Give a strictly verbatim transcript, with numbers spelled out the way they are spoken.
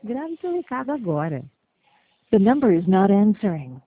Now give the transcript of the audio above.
Grave seu recado agora. The number is not answering.